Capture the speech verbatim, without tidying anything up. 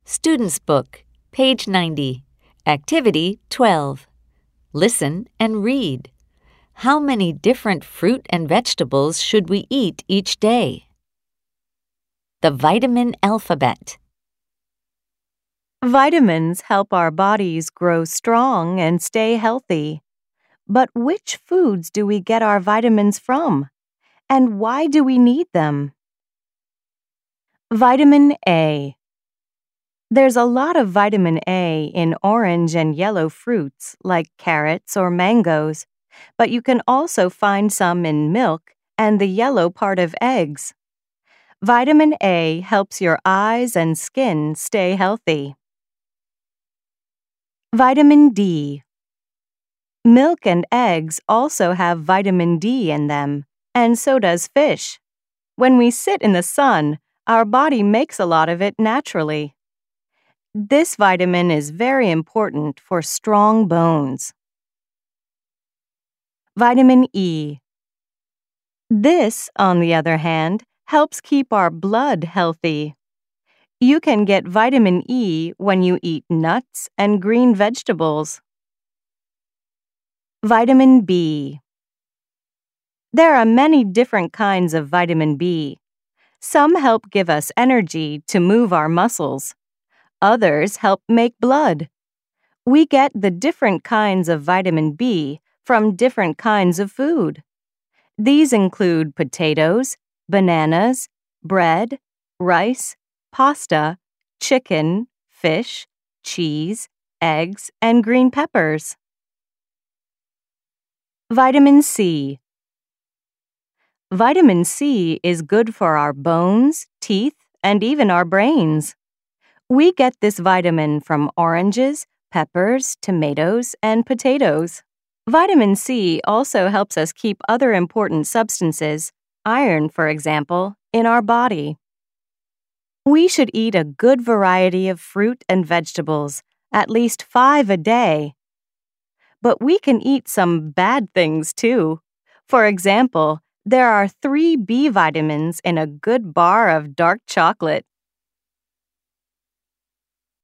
Student's Book, page ninety, Activity twelve. Listen and read. How many different fruit and vegetables should we eat each day? The vitamin alphabet. Vitamins help our bodies grow strong and stay healthy. But which foods do we get our vitamins from? And why do we need them? Vitamin A. There's a lot of vitamin A in orange and yellow fruits like carrots or mangoes, but you can also find some in milk and the yellow part of eggs. Vitamin A helps your eyes and skin stay healthy. Vitamin D. Milk and eggs also have vitamin D in them, and so does fish. When we sit in the sun, our body makes a lot of it naturally. This vitamin is very important for strong bones. Vitamin E. This, on the other hand, helps keep our blood healthy. You can get vitamin E when you eat nuts and green vegetables. Vitamin B. There are many different kinds of vitamin B. Some help give us energy to move our muscles. Others help make blood. We get the different kinds of vitamin B from different kinds of food. These include potatoes, bananas, bread, rice, pasta, chicken, fish, cheese, eggs, and green peppers. Vitamin C. Vitamin C is good for our bones, teeth, and even our brains. We get this vitamin from oranges, peppers, tomatoes, and potatoes. Vitamin C also helps us keep other important substances, iron, for example, in our body. We should eat a good variety of fruit and vegetables, at least five a day. But we can eat some bad things too. For example, there are three B vitamins in a good bar of dark chocolate.